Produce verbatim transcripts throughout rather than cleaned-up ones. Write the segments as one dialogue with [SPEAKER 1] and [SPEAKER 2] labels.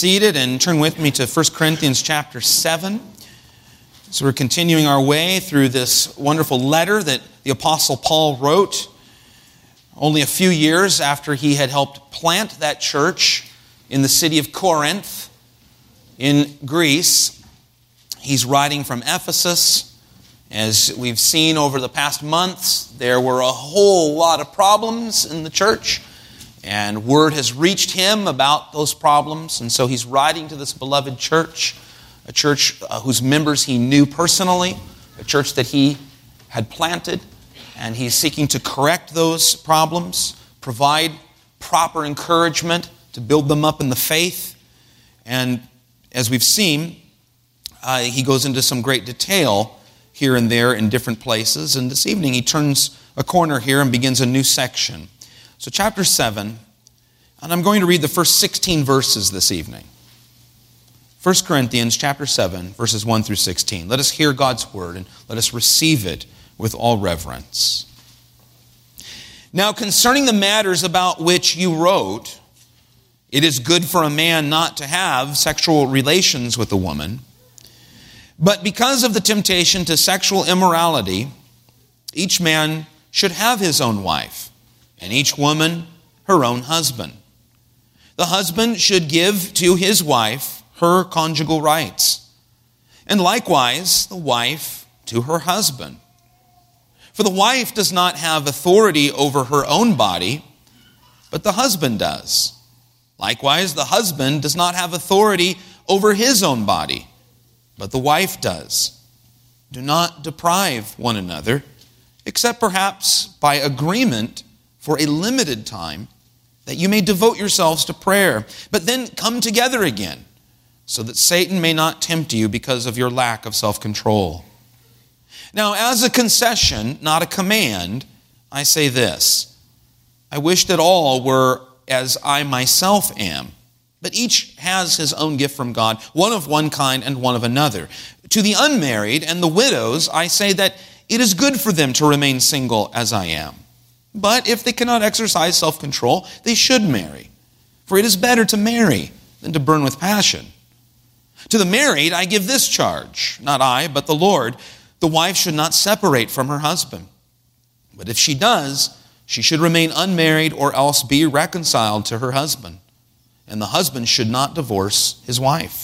[SPEAKER 1] seated and turn with me to First Corinthians chapter seven. So we're continuing our way through this wonderful letter that the Apostle Paul wrote only a few years after he had helped plant that church in the city of Corinth in Greece. He's writing from Ephesus. As we've seen over the past months, there were a whole lot of problems in the church, and word has reached him about those problems, and so he's writing to this beloved church, a church uh, whose members he knew personally, a church that he had planted, and he's seeking to correct those problems, provide proper encouragement to build them up in the faith. And as we've seen, uh, he goes into some great detail here and there in different places, and this evening he turns a corner here and begins a new section. So chapter seven, and I'm going to read the first sixteen verses this evening. First Corinthians chapter seven, verses one through sixteen. Let us hear God's word and let us receive it with all reverence. Now concerning the matters about which you wrote, it is good for a man not to have sexual relations with a woman, but because of the temptation to sexual immorality, each man should have his own wife, and each woman her own husband. The husband should give to his wife her conjugal rights, and likewise the wife to her husband. For the wife does not have authority over her own body, but the husband does. Likewise, the husband does not have authority over his own body, but the wife does. Do not deprive one another, except perhaps by agreement for a limited time, that you may devote yourselves to prayer, but then come together again, so that Satan may not tempt you because of your lack of self-control. Now, as a concession, not a command, I say this: I wish that all were as I myself am, but each has his own gift from God, one of one kind and one of another. To the unmarried and the widows, I say that it is good for them to remain single as I am. But if they cannot exercise self-control, they should marry. For it is better to marry than to burn with passion. To the married, I give this charge, not I, but the Lord: the wife should not separate from her husband. But if she does, she should remain unmarried or else be reconciled to her husband. And the husband should not divorce his wife.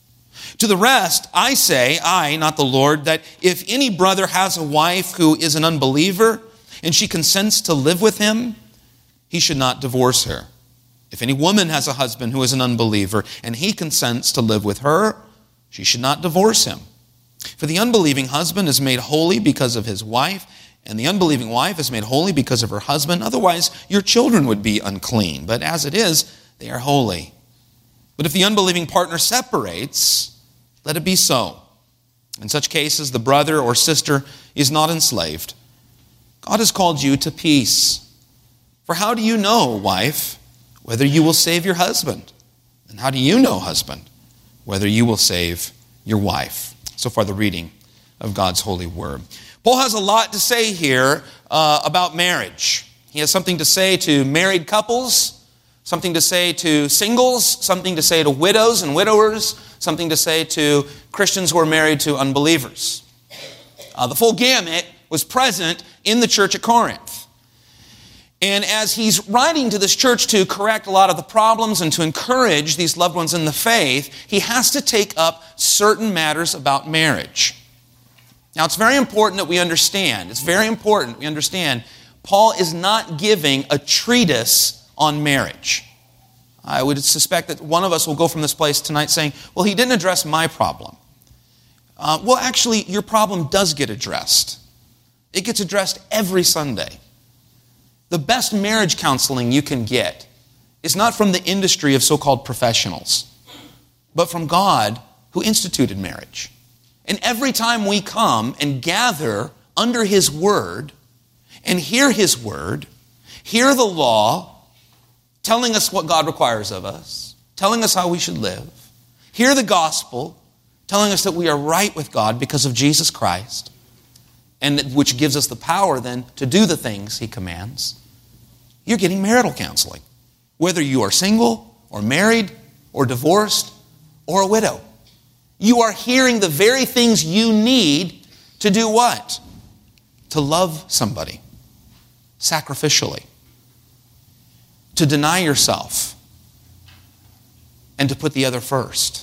[SPEAKER 1] To the rest, I say, I, not the Lord, that if any brother has a wife who is an unbeliever, and she consents to live with him, he should not divorce her. If any woman has a husband who is an unbeliever, and he consents to live with her, she should not divorce him. For the unbelieving husband is made holy because of his wife, and the unbelieving wife is made holy because of her husband. Otherwise, your children would be unclean, but as it is, they are holy. But if the unbelieving partner separates, let it be so. In such cases, the brother or sister is not enslaved. God has called you to peace. For how do you know, wife, whether you will save your husband? And how do you know, husband, whether you will save your wife? So far, the reading of God's holy word. Paul has a lot to say here uh, about marriage. He has something to say to married couples, something to say to singles, something to say to widows and widowers, something to say to Christians who are married to unbelievers. Uh, the full gamut was present in the church at Corinth. And as he's writing to this church to correct a lot of the problems and to encourage these loved ones in the faith, he has to take up certain matters about marriage. Now, it's very important that we understand, it's very important we understand, Paul is not giving a treatise on marriage. I would suspect that one of us will go from this place tonight saying, well, he didn't address my problem. Uh, well, actually, your problem does get addressed. It gets addressed every Sunday. The best marriage counseling you can get is not from the industry of so-called professionals, but from God who instituted marriage. And every time we come and gather under His Word and hear His Word, hear the law telling us what God requires of us, telling us how we should live, hear the gospel telling us that we are right with God because of Jesus Christ, and which gives us the power then to do the things He commands, you're getting marital counseling. Whether you are single or married, or divorced or a widow. You are hearing the very things you need to do what? To love somebody sacrificially, to deny yourself, and to put the other first.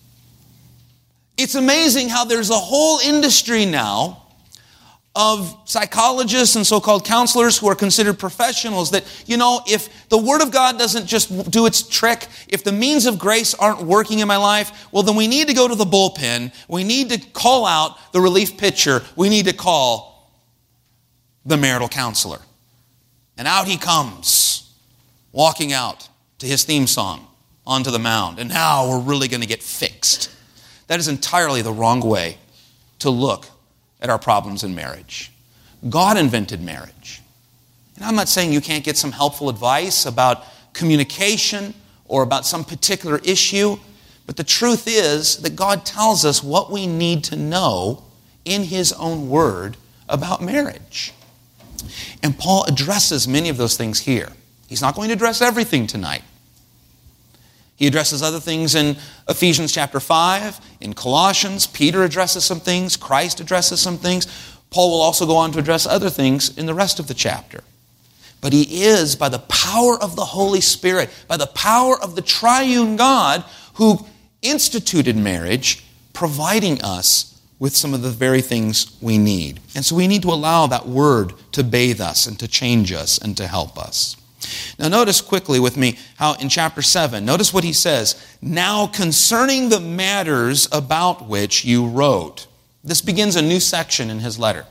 [SPEAKER 1] It's amazing how there's a whole industry now of psychologists and so-called counselors who are considered professionals that, you know, if the Word of God doesn't just do its trick, if the means of grace aren't working in my life, well, then we need to go to the bullpen. We need to call out the relief pitcher. We need to call the marital counselor. And out he comes, walking out to his theme song, Onto the Mound. And now we're really going to get fixed. That is entirely the wrong way to look at our problems in marriage. God invented marriage. And I'm not saying you can't get some helpful advice about communication or about some particular issue, but the truth is that God tells us what we need to know in His own Word about marriage. And Paul addresses many of those things here. He's not going to address everything tonight. He addresses other things in Ephesians chapter five, in Colossians. Peter addresses some things. Christ addresses some things. Paul will also go on to address other things in the rest of the chapter. But he is, by the power of the Holy Spirit, by the power of the triune God who instituted marriage, providing us with some of the very things we need. And so we need to allow that Word to bathe us and to change us and to help us. Now notice quickly with me how in chapter seven, notice what he says, now concerning the matters about which you wrote. This begins a new section in his letter.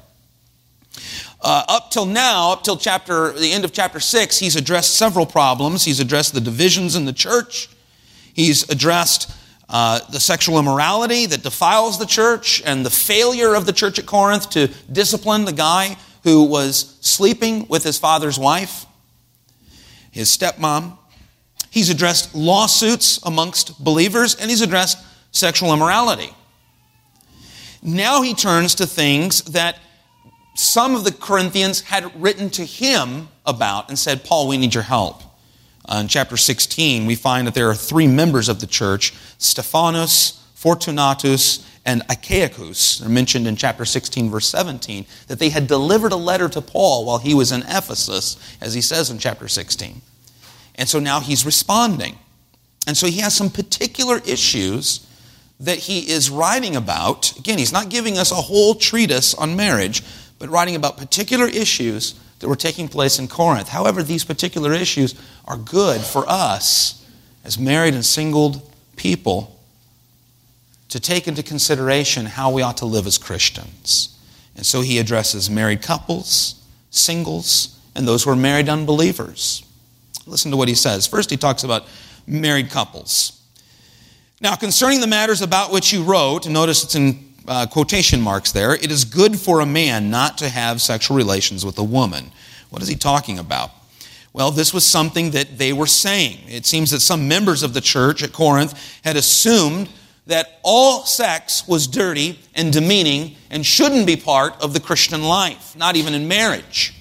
[SPEAKER 1] Uh, up till now, up till chapter the end of chapter six, he's addressed several problems. He's addressed the divisions in the church. He's addressed uh, the sexual immorality that defiles the church and the failure of the church at Corinth to discipline the guy who was sleeping with his father's wife, his stepmom. He's addressed lawsuits amongst believers, and he's addressed sexual immorality. Now he turns to things that some of the Corinthians had written to him about and said, Paul, we need your help. Uh, in chapter sixteen, we find that there are three members of the church, Stephanos, Fortunatus, and Achaicus. They're mentioned in chapter sixteen, verse seventeen, that they had delivered a letter to Paul while he was in Ephesus, as he says in chapter sixteen. And so now he's responding. And so he has some particular issues that he is writing about. Again, he's not giving us a whole treatise on marriage, but writing about particular issues that were taking place in Corinth. However, these particular issues are good for us as married and singled people to take into consideration how we ought to live as Christians. And so he addresses married couples, singles, and those who are married unbelievers. Listen to what he says. First, he talks about married couples. Now, concerning the matters about which you wrote, and notice it's in uh, quotation marks there, it is good for a man not to have sexual relations with a woman. What is he talking about? Well, this was something that they were saying. It seems that some members of the church at Corinth had assumed that all sex was dirty and demeaning and shouldn't be part of the Christian life, not even in marriage.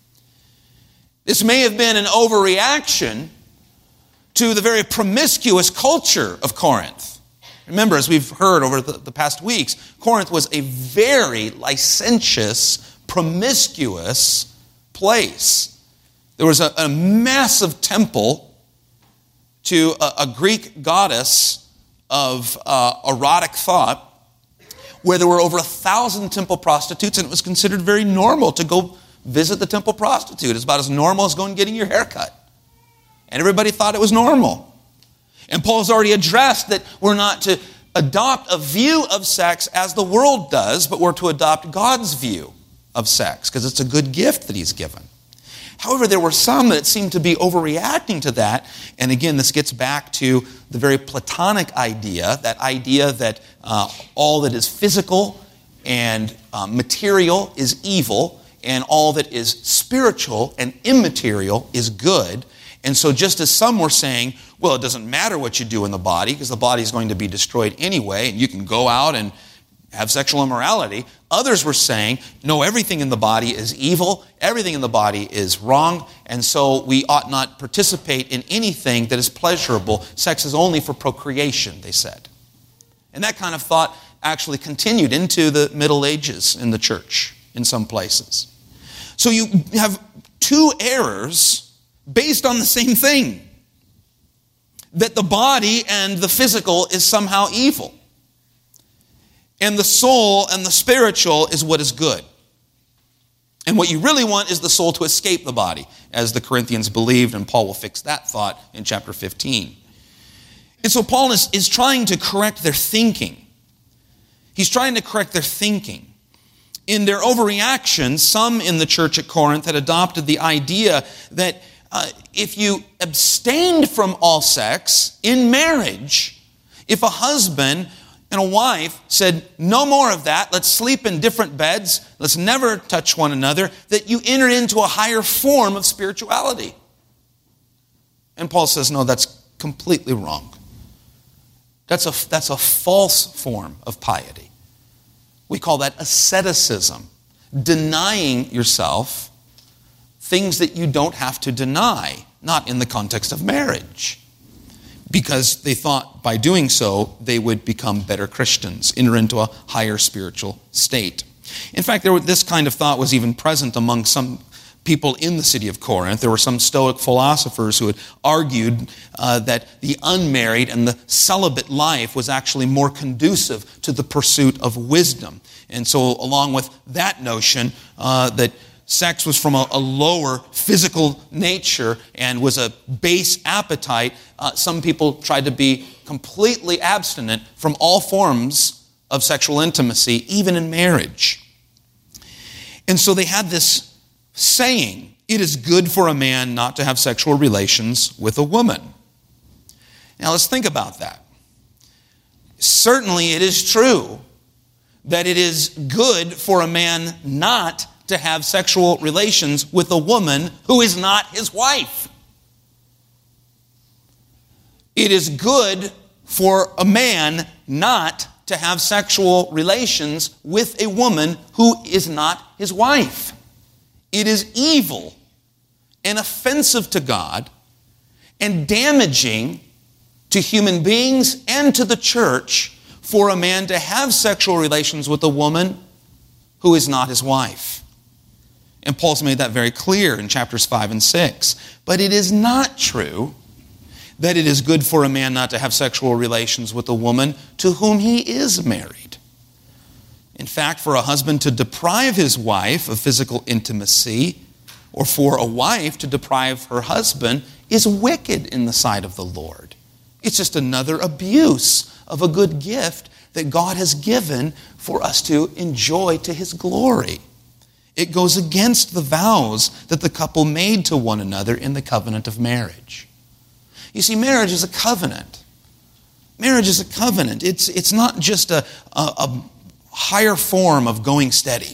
[SPEAKER 1] This may have been an overreaction to the very promiscuous culture of Corinth. Remember, as we've heard over the, the past weeks, Corinth was a very licentious, promiscuous place. There was a, a massive temple to a, a Greek goddess of uh, erotic thought, where there were over a thousand temple prostitutes, and it was considered very normal to go visit the temple prostitute. It's about as normal as going and getting your hair cut. And everybody thought it was normal. And Paul's already addressed that we're not to adopt a view of sex as the world does, but we're to adopt God's view of sex, because it's a good gift that He's given. However, there were some that seemed to be overreacting to that. And again, this gets back to the very Platonic idea, that idea that uh, all that is physical and uh, material is evil, and all that is spiritual and immaterial is good. And so just as some were saying, well, it doesn't matter what you do in the body, because the body is going to be destroyed anyway, and you can go out and have sexual immorality. Others were saying, no, everything in the body is evil, everything in the body is wrong, and so we ought not participate in anything that is pleasurable. Sex is only for procreation, they said. And that kind of thought actually continued into the Middle Ages in the church in some places. So you have two errors based on the same thing, that the body and the physical is somehow evil, and the soul and the spiritual is what is good. And what you really want is the soul to escape the body, as the Corinthians believed, and Paul will fix that thought in chapter fifteen. And so Paul is, is trying to correct their thinking. He's trying to correct their thinking. In their overreaction, some in the church at Corinth had adopted the idea that uh, if you abstained from all sex in marriage, if a husband and a wife said, no more of that, let's sleep in different beds, let's never touch one another, that you enter into a higher form of spirituality. And Paul says, no, that's completely wrong. That's a, that's a false form of piety. We call that asceticism, denying yourself things that you don't have to deny, not in the context of marriage, because they thought by doing so they would become better Christians, enter into a higher spiritual state. In fact, there were, this kind of thought was even present among some people in the city of Corinth. There were some Stoic philosophers who had argued uh, that the unmarried and the celibate life was actually more conducive to the pursuit of wisdom. And so along with that notion uh, that sex was from a, a lower physical nature and was a base appetite, uh, some people tried to be completely abstinent from all forms of sexual intimacy, even in marriage. And so they had this saying, it is good for a man not to have sexual relations with a woman. Now let's think about that. Certainly it is true that it is good for a man not to have sexual relations with a woman who is not his wife. It is good for a man not to have sexual relations with a woman who is not his wife. It is evil and offensive to God and damaging to human beings and to the church for a man to have sexual relations with a woman who is not his wife. And Paul's made that very clear in chapters five and six. But it is not true that it is good for a man not to have sexual relations with a woman to whom he is married. In fact, for a husband to deprive his wife of physical intimacy, or for a wife to deprive her husband, is wicked in the sight of the Lord. It's just another abuse of a good gift that God has given for us to enjoy to His glory. It goes against the vows that the couple made to one another in the covenant of marriage. You see, marriage is a covenant. Marriage is a covenant. It's, it's not just a, a, a higher form of going steady.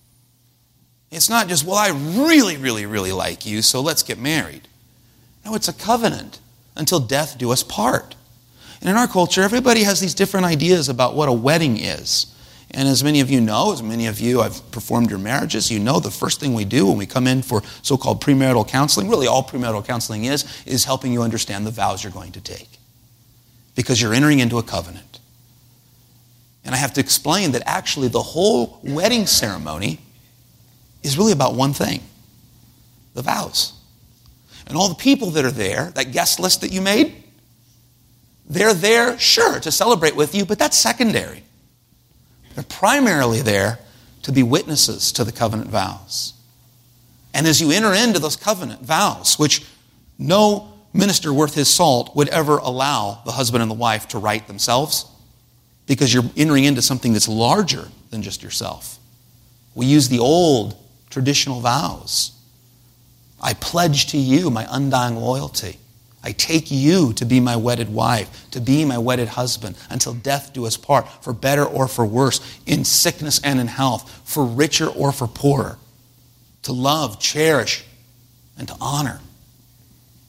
[SPEAKER 1] It's not just, well, I really, really, really like you, so let's get married. No, it's a covenant until death do us part. And in our culture, everybody has these different ideas about what a wedding is. And as many of you know, as many of you have performed your marriages, you know the first thing we do when we come in for so-called premarital counseling, really all premarital counseling is, is helping you understand the vows you're going to take. Because you're entering into a covenant. And I have to explain that actually the whole wedding ceremony is really about one thing, the vows. And all the people that are there, that guest list that you made, they're there, sure, to celebrate with you, but that's secondary. They're primarily there to be witnesses to the covenant vows. And as you enter into those covenant vows, which no minister worth his salt would ever allow the husband and the wife to write themselves, because you're entering into something that's larger than just yourself. We use the old traditional vows. I pledge to you my undying loyalty. I take you to be my wedded wife, to be my wedded husband, until death do us part, for better or for worse, in sickness and in health, for richer or for poorer, to love, cherish, and to honor.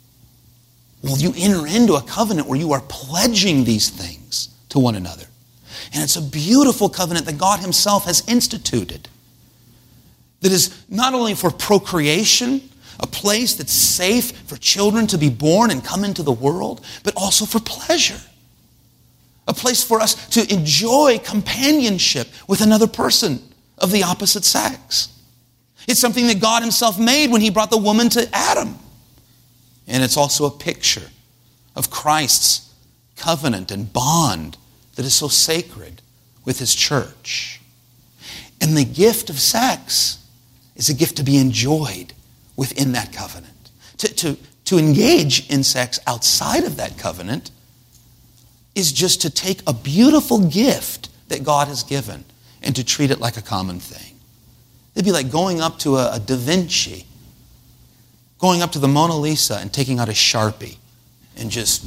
[SPEAKER 1] Well, you enter into a covenant where you are pledging these things to one another. And it's a beautiful covenant that God himself has instituted that is not only for procreation, a place that's safe for children to be born and come into the world, but also for pleasure. A place for us to enjoy companionship with another person of the opposite sex. It's something that God himself made when he brought the woman to Adam. And it's also a picture of Christ's covenant and bond that is so sacred with his church. And the gift of sex is a gift to be enjoyed within that covenant. To, to, to engage in sex outside of that covenant is just to take a beautiful gift that God has given and to treat it like a common thing. It'd be like going up to a, a Da Vinci, going up to the Mona Lisa and taking out a Sharpie and just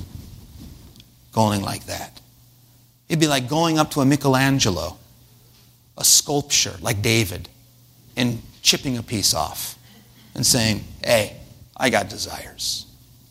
[SPEAKER 1] going like that. It'd be like going up to a Michelangelo, a sculpture like David, and chipping a piece off and saying, hey, I got desires.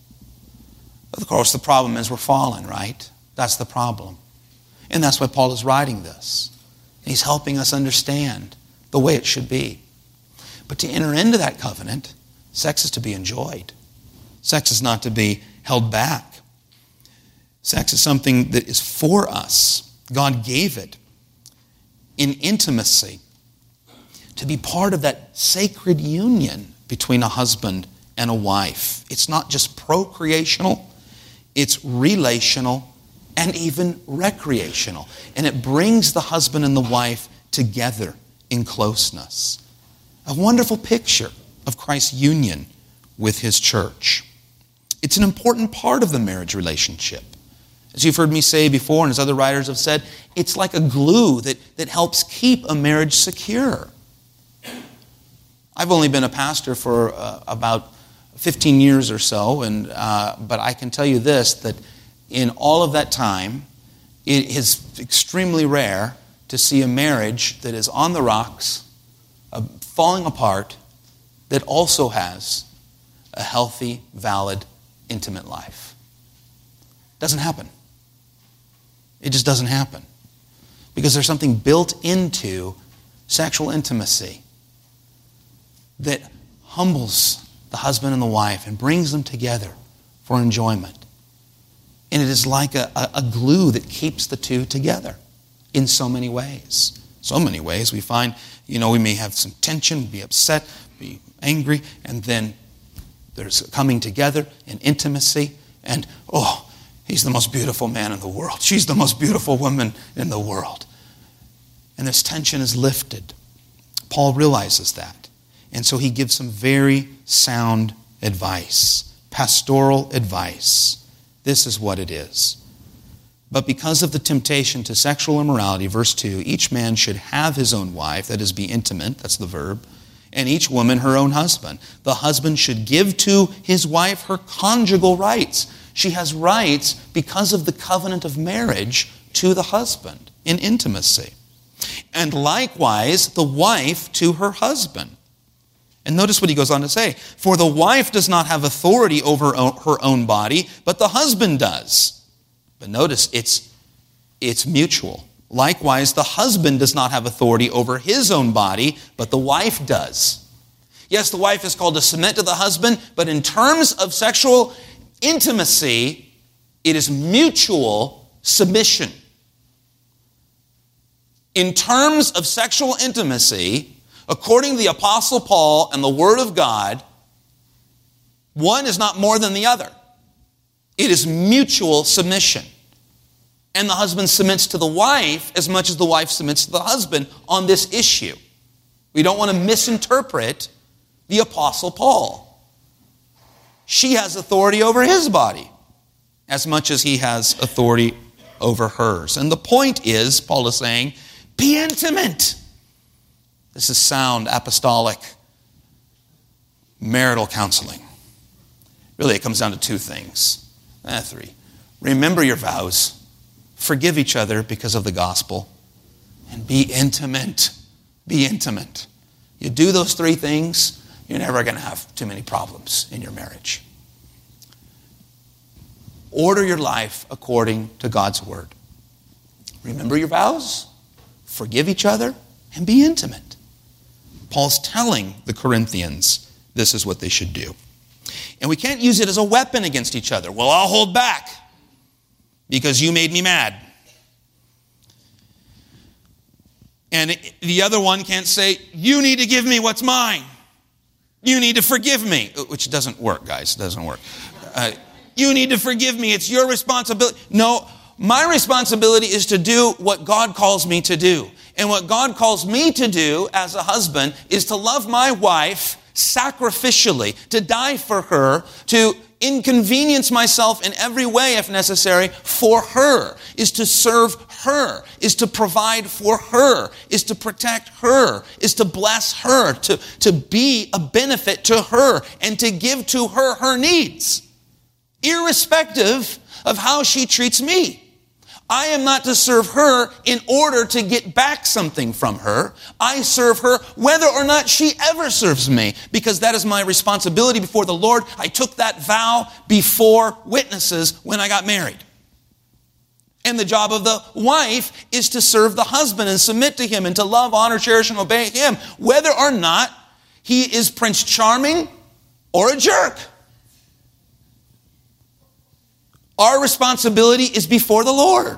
[SPEAKER 1] But of course, the problem is we're fallen, right? That's the problem. And that's why Paul is writing this. He's helping us understand the way it should be. But to enter into that covenant, sex is to be enjoyed. Sex is not to be held back. Sex is something that is for us. God gave it in intimacy to be part of that sacred union between a husband and a wife. It's not just procreational, it's relational and even recreational. And it brings the husband and the wife together in closeness. A wonderful picture of Christ's union with his church. It's an important part of the marriage relationship. As you've heard me say before, and as other writers have said, it's like a glue that, that helps keep a marriage secure. I've only been a pastor for uh, about fifteen years or so, and uh, but I can tell you this, that in all of that time, it is extremely rare to see a marriage that is on the rocks, uh, falling apart, that also has a healthy, valid, intimate life. Doesn't happen. It just doesn't happen. Because there's something built into sexual intimacy that humbles the husband and the wife and brings them together for enjoyment. And it is like a, a, a glue that keeps the two together in so many ways. So many ways we find, you know, we may have some tension, be upset, be angry, and then there's coming together and intimacy, and oh, he's the most beautiful man in the world. She's the most beautiful woman in the world. And this tension is lifted. Paul realizes that. And so he gives some very sound advice, pastoral advice. This is what it is. But because of the temptation to sexual immorality, verse two, each man should have his own wife, that is, be intimate, that's the verb, and each woman her own husband. The husband should give to his wife her conjugal rights. She has rights because of the covenant of marriage to the husband in intimacy. And likewise, the wife to her husband. And notice what he goes on to say. For the wife does not have authority over her own body, but the husband does. But notice, it's, it's mutual. Likewise, the husband does not have authority over his own body, but the wife does. Yes, the wife is called to submit to the husband, but in terms of sexual intimacy, it is mutual submission. In terms of sexual intimacy, according to the Apostle Paul and the Word of God, one is not more than the other. It is mutual submission. And the husband submits to the wife as much as the wife submits to the husband on this issue. We don't want to misinterpret the Apostle Paul. She has authority over his body as much as he has authority over hers. And the point is, Paul is saying, be intimate. This is sound apostolic marital counseling. Really, it comes down to two things. Eh, three. Remember your vows. Forgive each other because of the gospel. And be intimate. Be intimate. You do those three things, you're never going to have too many problems in your marriage. Order your life according to God's word. remember your vows, forgive each other, and be intimate. Paul's telling the Corinthians this is what they should do. And we can't use it as a weapon against each other. Well, I'll hold back because you made me mad. And the other one can't say, you need to give me what's mine. You need to forgive me. Which doesn't work, guys. It doesn't work. Uh, you need to forgive me. It's your responsibility. No, my responsibility is to do what God calls me to do. And what God calls me to do as a husband is to love my wife sacrificially, to die for her, to inconvenience myself in every way if necessary for her, is to serve her, is to provide for her, is to protect her, is to bless her, to, to be a benefit to her, and to give to her her needs, irrespective of how she treats me. I am not to serve her in order to get back something from her. I serve her whether or not she ever serves me, because that is my responsibility before the Lord. I took that vow before witnesses when I got married. And the job of the wife is to serve the husband and submit to him and to love, honor, cherish, and obey him, whether or not he is Prince Charming or a jerk. Our responsibility is before the Lord.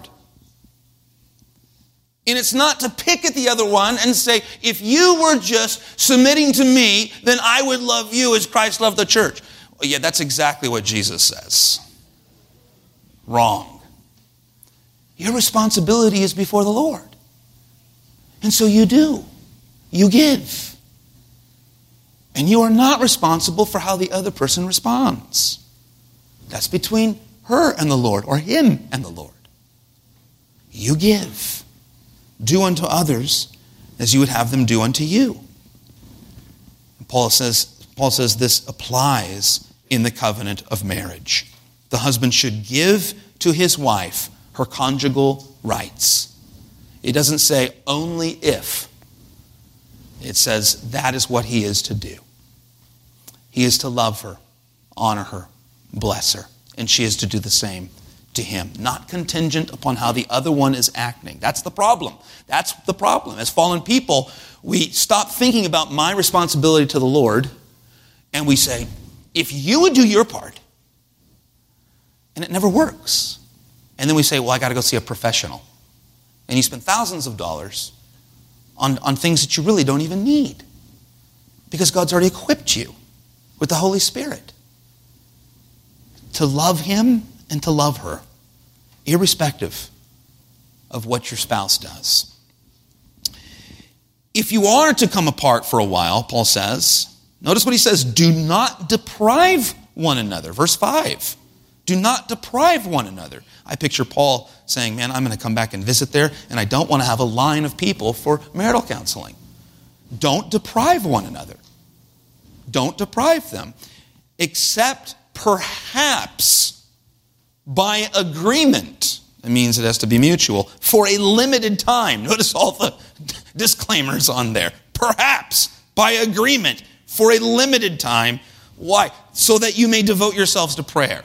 [SPEAKER 1] And it's not to pick at the other one and say, if you were just submitting to me, then I would love you as Christ loved the church. Well, yeah, that's exactly what Jesus says. Wrong. Your responsibility is before the Lord. And so you do. You give. And you are not responsible for how the other person responds. That's between her and the Lord, or him and the Lord. You give. Do unto others as you would have them do unto you. Paul says, Paul says this applies in the covenant of marriage. The husband should give to his wife her conjugal rights. It doesn't say only if. It says that is what he is to do. He is to love her, honor her, bless her. And she is to do the same to him. Not contingent upon how the other one is acting. That's the problem. That's the problem. As fallen people, we stop thinking about my responsibility to the Lord, and we say, if you would do your part, and it never works. And then we say, well, I got to go see a professional. And you spend thousands of dollars on, on things that you really don't even need, because God's already equipped you with the Holy Spirit to love him and to love her, irrespective of what your spouse does. If you are to come apart for a while, Paul says, notice what he says, do not deprive one another. Verse five, do not deprive one another. I picture Paul saying, man, I'm going to come back and visit there, and I don't want to have a line of people for marital counseling. Don't deprive one another. Don't deprive them, except perhaps by agreement. It means it has to be mutual. For a limited time. Notice all the disclaimers on there. Perhaps by agreement for a limited time. Why? So that you may devote yourselves to prayer.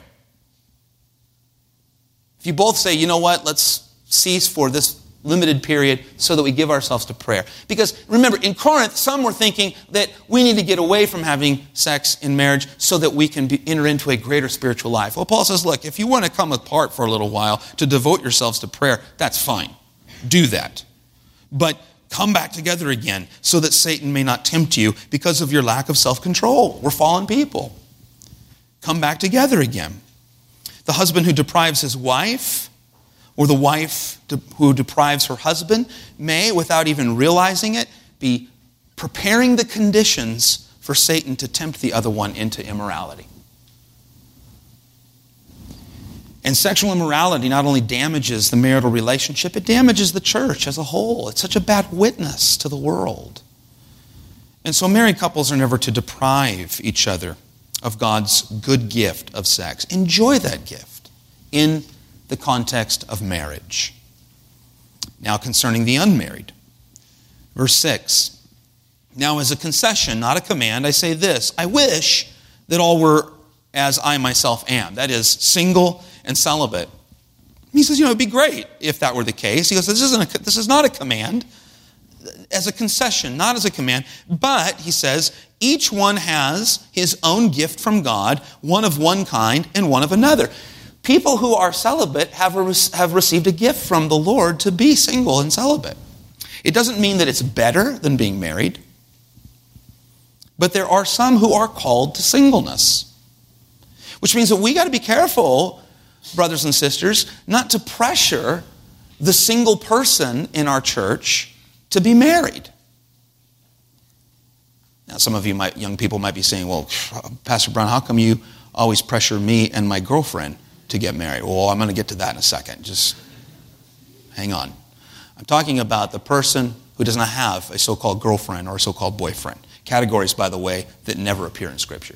[SPEAKER 1] If you both say, you know what, let's cease for this limited period so that we give ourselves to prayer. Because remember, in Corinth, some were thinking that we need to get away from having sex in marriage so that we can be, enter into a greater spiritual life. Well, Paul says, look, if you want to come apart for a little while to devote yourselves to prayer, that's fine. Do that. But come back together again so that Satan may not tempt you because of your lack of self-control. We're fallen people. Come back together again. The husband who deprives his wife, or the wife who deprives her husband, may, without even realizing it, be preparing the conditions for Satan to tempt the other one into immorality. And sexual immorality not only damages the marital relationship, it damages the church as a whole. It's such a bad witness to the world. And so married couples are never to deprive each other of God's good gift of sex. Enjoy that gift in the context of marriage. Now concerning the unmarried. Verse six. Now as a concession, not a command, I say this. I wish that all were as I myself am. That is, single and celibate. He says, you know, it'd be great if that were the case. He goes, this isn't a, this is not a command, as a concession, not as a command. But, he says, each one has his own gift from God, one of one kind and one of another. People who are celibate have, a, have received a gift from the Lord to be single and celibate. It doesn't mean that it's better than being married, but there are some who are called to singleness, which means that we got to be careful, brothers and sisters, not to pressure the single person in our church to be married. Now, some of you might, young people might be saying, well, Pastor Brown, how come you always pressure me and my girlfriend to get married? Well, I'm going to get to that in a second. Just hang on. I'm talking about the person who does not have a so-called girlfriend or a so-called boyfriend. Categories, by the way, that never appear in Scripture.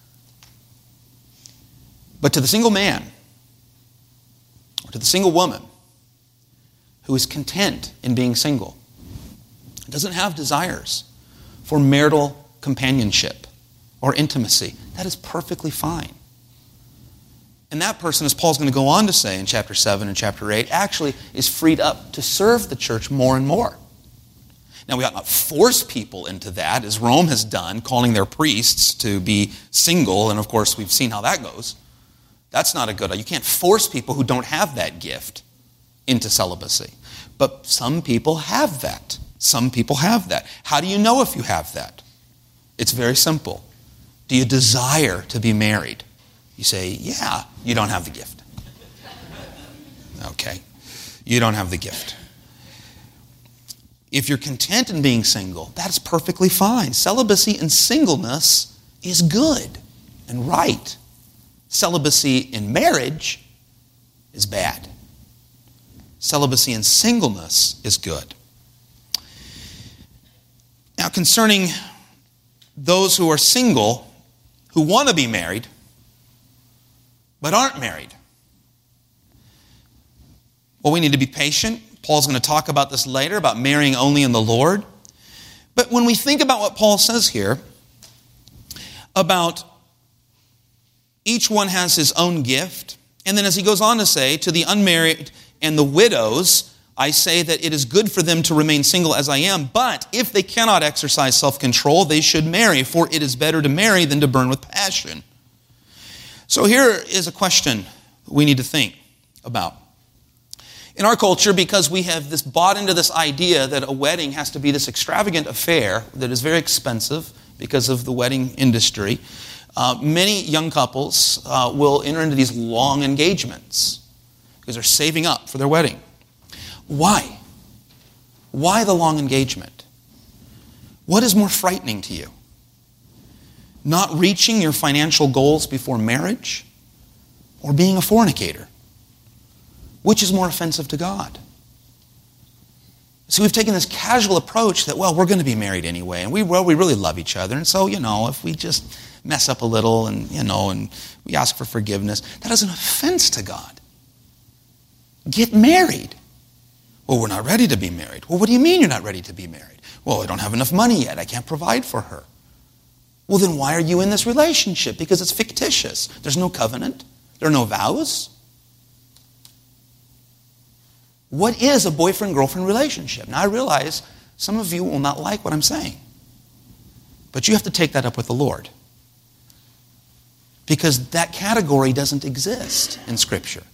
[SPEAKER 1] But to the single man, or to the single woman, who is content in being single, doesn't have desires for marital companionship or intimacy, that is perfectly fine. And that person, as Paul's going to go on to say in chapter seven and chapter eight, actually is freed up to serve the church more and more. Now, we ought not force people into that, as Rome has done, calling their priests to be single, and of course we've seen how that goes. That's not a good idea. You can't force people who don't have that gift into celibacy. But some people have that. Some people have that. How do you know if you have that? It's very simple. Do you desire to be married? You say, yeah, you don't have the gift. Okay, you don't have the gift. If you're content in being single, that's perfectly fine. Celibacy and singleness is good and right. Celibacy in marriage is bad. Celibacy and singleness is good. Now, concerning those who are single, who want to be married, but aren't married, well, we need to be patient. Paul's going to talk about this later, about marrying only in the Lord. But when we think about what Paul says here, about each one has his own gift, and then as he goes on to say, to the unmarried and the widows, I say that it is good for them to remain single as I am, but if they cannot exercise self-control, they should marry, for it is better to marry than to burn with passion. So here is a question we need to think about. In our culture, because we have this bought into this idea that a wedding has to be this extravagant affair that is very expensive because of the wedding industry, uh, many young couples uh, will enter into these long engagements because they're saving up for their wedding. Why? Why the long engagement? What is more frightening to you? Not reaching your financial goals before marriage, or being a fornicator? Which is more offensive to God? So we've taken this casual approach that, well, we're going to be married anyway, and we well, we really love each other, and so, you know, if we just mess up a little and, you know, and we ask for forgiveness, that is an offense to God. Get married. Well, we're not ready to be married. Well, what do you mean you're not ready to be married? Well, I don't have enough money yet. I can't provide for her. Well, then why are you in this relationship? Because it's fictitious. There's no covenant. There are no vows. What is a boyfriend-girlfriend relationship? Now, I realize some of you will not like what I'm saying, but you have to take that up with the Lord, because that category doesn't exist in Scripture.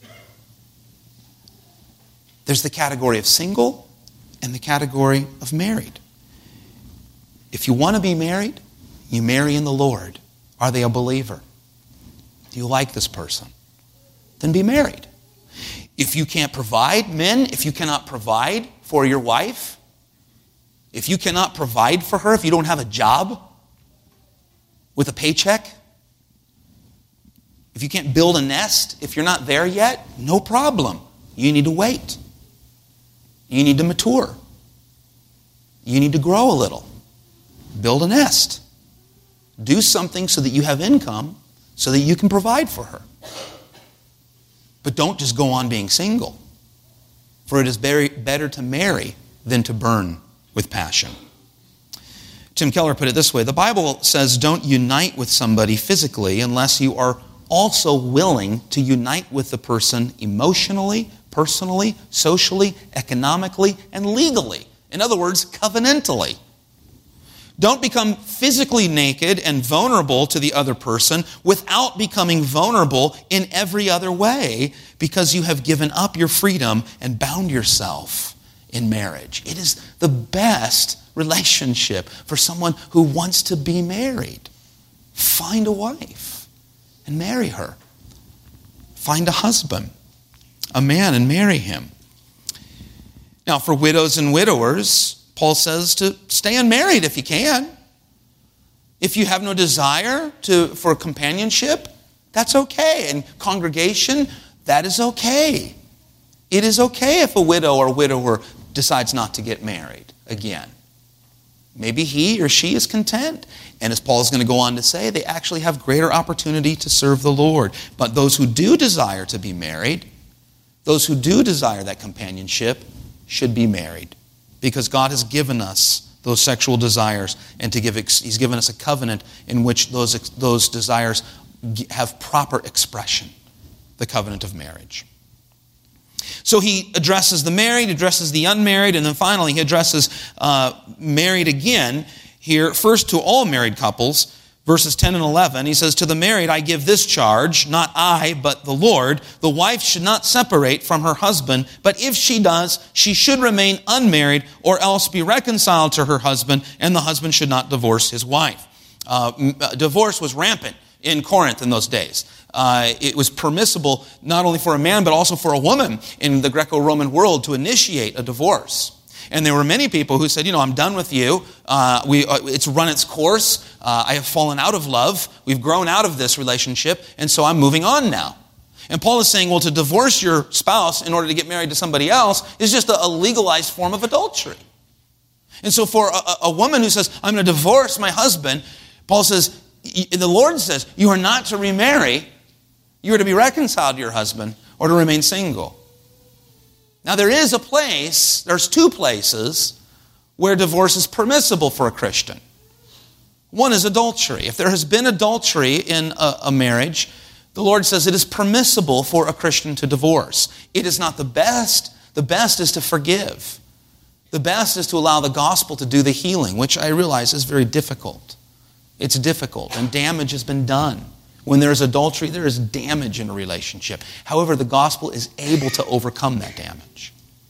[SPEAKER 1] There's the category of single and the category of married. If you want to be married, you marry in the Lord. Are they a believer? Do you like this person? Then be married. If you can't provide, men, if you cannot provide for your wife, if you cannot provide for her, if you don't have a job with a paycheck, if you can't build a nest, if you're not there yet, no problem. You need to wait. You need to mature. You need to grow a little. Build a nest. Do something so that you have income, so that you can provide for her. But don't just go on being single. For it is very, better to marry than to burn with passion. Tim Keller put it this way: the Bible says don't unite with somebody physically unless you are also willing to unite with the person emotionally, personally, socially, economically, and legally. In other words, covenantally. Don't become physically naked and vulnerable to the other person without becoming vulnerable in every other way, because you have given up your freedom and bound yourself in marriage. It is the best relationship for someone who wants to be married. Find a wife and marry her. Find a husband, a man, and marry him. Now, for widows and widowers, Paul says to stay unmarried if you can. If you have no desire to for companionship, that's okay. And congregation, that is okay. It is okay if a widow or widower decides not to get married again. Maybe he or she is content. And as Paul is going to go on to say, they actually have greater opportunity to serve the Lord. But those who do desire to be married, those who do desire that companionship, should be married. Because God has given us those sexual desires, and to give He's given us a covenant in which those, those desires have proper expression, the covenant of marriage. So he addresses the married, addresses the unmarried, and then finally he addresses uh, married again here, first to all married couples, verses ten and eleven. He says, "To the married I give this charge, not I, but the Lord. The wife should not separate from her husband, but if she does, she should remain unmarried or else be reconciled to her husband, and the husband should not divorce his wife." Uh, divorce was rampant in Corinth in those days. Uh, it was permissible not only for a man, but also for a woman in the Greco-Roman world to initiate a divorce. And there were many people who said, you know, I'm done with you. Uh, we, uh, it's run its course. Uh, I have fallen out of love. We've grown out of this relationship, and so I'm moving on now. And Paul is saying, well, to divorce your spouse in order to get married to somebody else is just a, a legalized form of adultery. And so for a, a woman who says, I'm going to divorce my husband, Paul says, the Lord says, you are not to remarry. You are to be reconciled to your husband or to remain single. Now, there is a place, there's two places where divorce is permissible for a Christian. One is adultery. If there has been adultery in a, a marriage, the Lord says it is permissible for a Christian to divorce. It is not the best. The best is to forgive. The best is to allow the gospel to do the healing, which I realize is very difficult. It's difficult, and damage has been done. When there is adultery, there is damage in a relationship. However, the gospel is able to overcome that damage.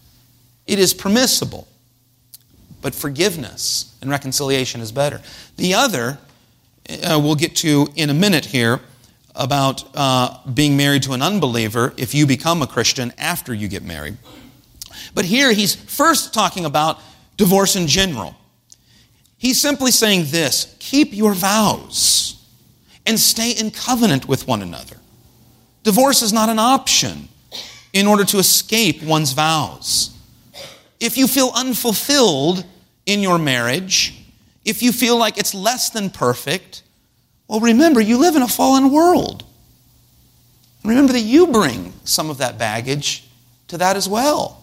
[SPEAKER 1] It is permissible, but forgiveness and reconciliation is better. The other, uh, we'll get to in a minute here, about uh, being married to an unbeliever if you become a Christian after you get married. But here he's first talking about divorce in general. He's simply saying this: keep your vows and stay in covenant with one another. Divorce is not an option in order to escape one's vows. If you feel unfulfilled in your marriage, if you feel like it's less than perfect, well, remember, you live in a fallen world. Remember that you bring some of that baggage to that as well.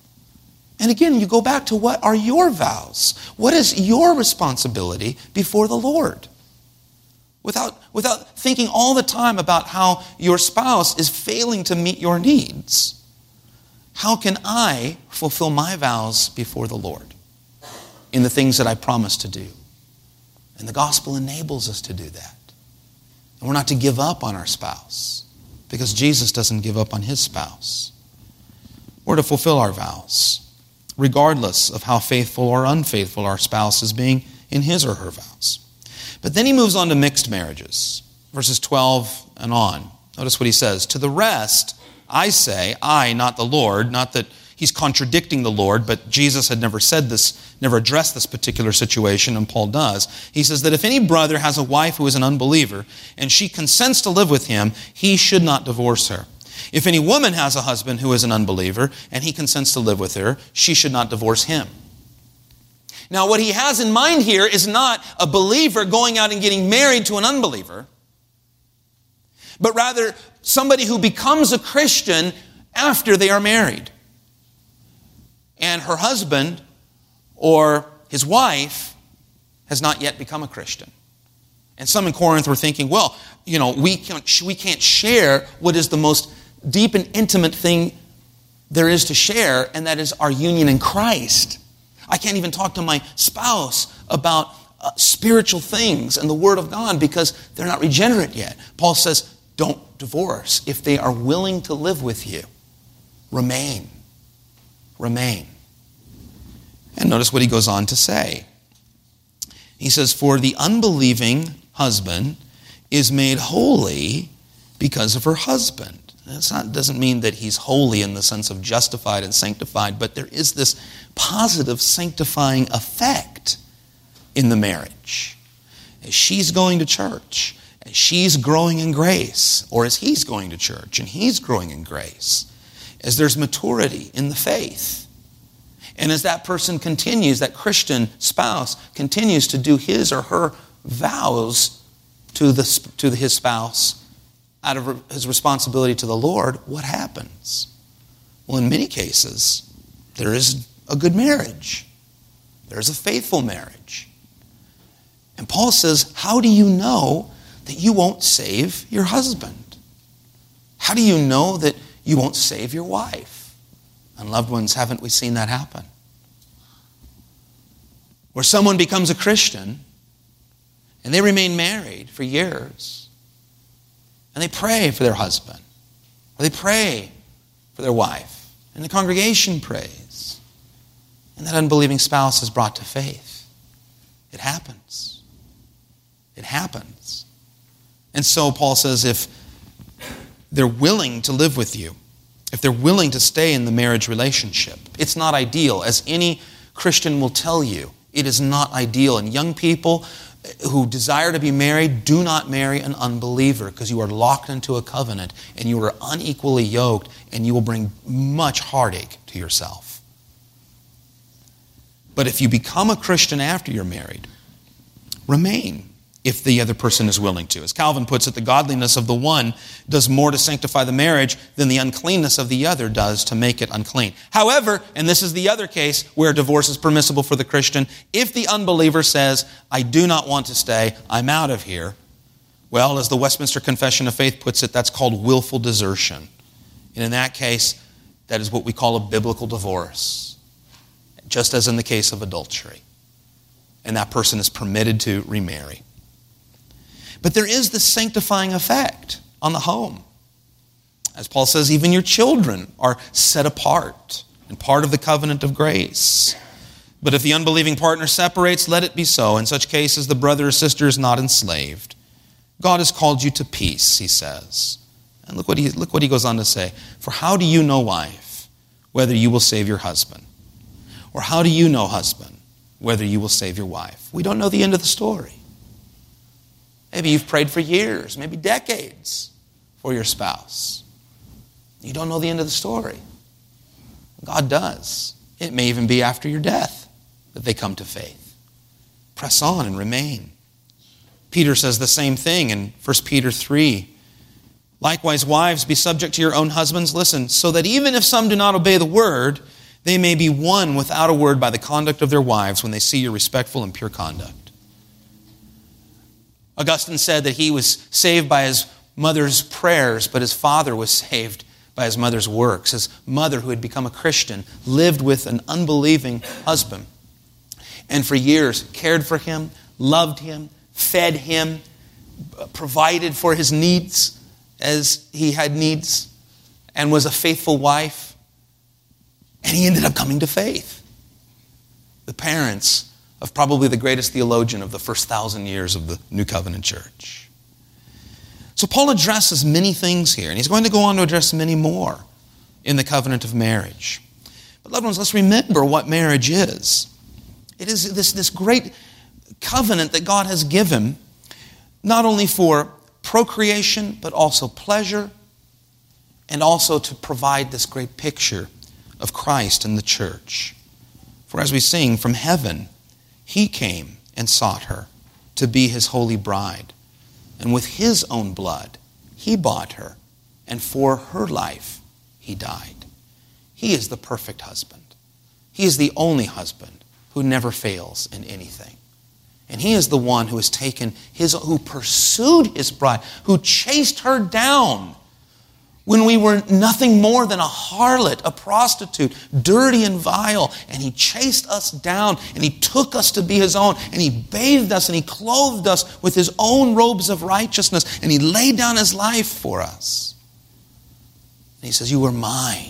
[SPEAKER 1] And again, you go back to what are your vows? What is your responsibility before the Lord? Without, without thinking all the time about how your spouse is failing to meet your needs. How can I fulfill my vows before the Lord in the things that I promised to do? And the gospel enables us to do that. And we're not to give up on our spouse, because Jesus doesn't give up on his spouse. We're to fulfill our vows, regardless of how faithful or unfaithful our spouse is being in his or her vows. But then he moves on to mixed marriages, verses twelve and on. Notice what he says. To the rest, I say, I, not the Lord, not that he's contradicting the Lord, but Jesus had never said this, never addressed this particular situation, and Paul does. He says that if any brother has a wife who is an unbeliever, and she consents to live with him, he should not divorce her. If any woman has a husband who is an unbeliever, and he consents to live with her, she should not divorce him. Now, what he has in mind here is not a believer going out and getting married to an unbeliever, but rather somebody who becomes a Christian after they are married. And her husband or his wife has not yet become a Christian. And some in Corinth were thinking, well, you know, we can't, we can't share what is the most deep and intimate thing there is to share, and that is our union in Christ. I can't even talk to my spouse about uh, spiritual things and the Word of God because they're not regenerate yet. Paul says, don't divorce. If they are willing to live with you, remain. Remain. And notice what he goes on to say. He says, for the unbelieving husband is made holy because of her husband. That not doesn't mean that he's holy in the sense of justified and sanctified, but there is this positive sanctifying effect in the marriage. As she's going to church, as she's growing in grace, or as he's going to church and he's growing in grace, as there's maturity in the faith, and as that person continues, that Christian spouse continues to do his or her vows to, the, to his spouse out of his responsibility to the Lord, what happens? Well, in many cases, there is a good marriage. There's a faithful marriage. And Paul says, how do you know that you won't save your husband? How do you know that you won't save your wife? And loved ones, haven't we seen that happen? Where someone becomes a Christian and they remain married for years, and they pray for their husband, or they pray for their wife, and the congregation prays, and that unbelieving spouse is brought to faith. It happens. It happens. And so Paul says if they're willing to live with you, if they're willing to stay in the marriage relationship, it's not ideal. As any Christian will tell you, it is not ideal. And young people who desire to be married, do not marry an unbeliever, because you are locked into a covenant and you are unequally yoked, and you will bring much heartache to yourself. But if you become a Christian after you're married, remain if the other person is willing to. As Calvin puts it, the godliness of the one does more to sanctify the marriage than the uncleanness of the other does to make it unclean. However, and this is the other case where divorce is permissible for the Christian, if the unbeliever says, I do not want to stay, I'm out of here, well, as the Westminster Confession of Faith puts it, that's called willful desertion. And in that case, that is what we call a biblical divorce, just as in the case of adultery. And that person is permitted to remarry. But there is this sanctifying effect on the home. As Paul says, even your children are set apart and part of the covenant of grace. But if the unbelieving partner separates, let it be so. In such cases, the brother or sister is not enslaved. God has called you to peace, he says. And look what he, look what he goes on to say. For how do you know, wife, whether you will save your husband? Or how do you know, husband, whether you will save your wife? We don't know the end of the story. Maybe you've prayed for years, maybe decades for your spouse. You don't know the end of the story. God does. It may even be after your death that they come to faith. Press on and remain. Peter says the same thing in First Peter three. Likewise, wives, be subject to your own husbands. Listen, so that even if some do not obey the word, they may be won without a word by the conduct of their wives when they see your respectful and pure conduct. Augustine said that he was saved by his mother's prayers, but his father was saved by his mother's works. His mother, who had become a Christian, lived with an unbelieving husband, and for years cared for him, loved him, fed him, provided for his needs as he had needs, and was a faithful wife. And he ended up coming to faith. The parents of probably the greatest theologian of the first thousand years of the New Covenant Church. So Paul addresses many things here, and he's going to go on to address many more in the covenant of marriage. But loved ones, let's remember what marriage is. It is this, this great covenant that God has given, not only for procreation, but also pleasure, and also to provide this great picture of Christ and the church. For as we sing, from heaven, he came and sought her to be his holy bride. And with his own blood, he bought her. And for her life, he died. He is the perfect husband. He is the only husband who never fails in anything. And he is the one who has taken his, who pursued his bride, who chased her down when we were nothing more than a harlot, a prostitute, dirty and vile. And he chased us down, and he took us to be his own, and he bathed us, and he clothed us with his own robes of righteousness, and he laid down his life for us. And he says, you were mine.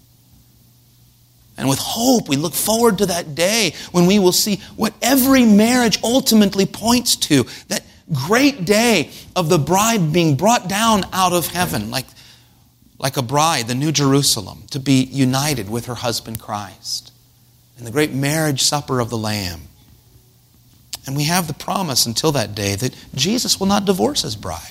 [SPEAKER 1] And with hope, we look forward to that day when we will see what every marriage ultimately points to, that great day of the bride being brought down out of heaven, like, like a bride, the New Jerusalem, to be united with her husband Christ in the great marriage supper of the Lamb. And we have the promise until that day that Jesus will not divorce his bride.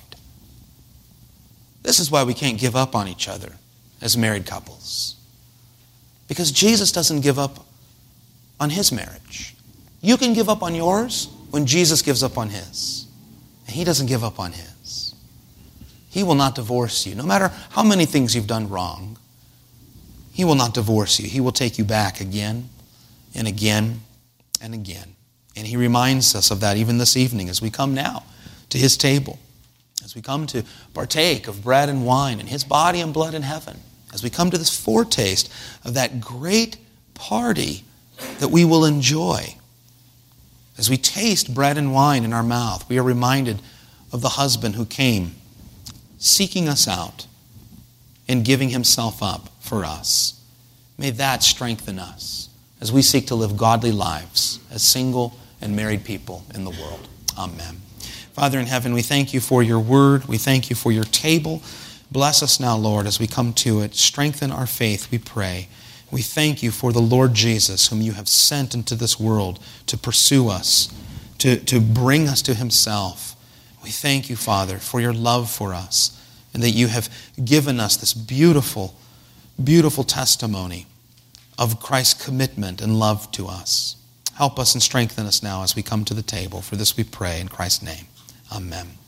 [SPEAKER 1] This is why we can't give up on each other as married couples. Because Jesus doesn't give up on his marriage. You can give up on yours when Jesus gives up on his. And he doesn't give up on his. He will not divorce you. No matter how many things you've done wrong, he will not divorce you. He will take you back again and again and again. And he reminds us of that even this evening as we come now to his table, as we come to partake of bread and wine and his body and blood in heaven, as we come to this foretaste of that great party that we will enjoy. As we taste bread and wine in our mouth, we are reminded of the husband who came seeking us out and giving himself up for us. May that strengthen us as we seek to live godly lives as single and married people in the world. Amen. Father in heaven, we thank you for your word. We thank you for your table. Bless us now, Lord, as we come to it. Strengthen our faith, we pray. We thank you for the Lord Jesus, whom you have sent into this world to pursue us, to, to bring us to himself. We thank you, Father, for your love for us, and that you have given us this beautiful, beautiful testimony of Christ's commitment and love to us. Help us and strengthen us now as we come to the table. For this we pray in Christ's name. Amen.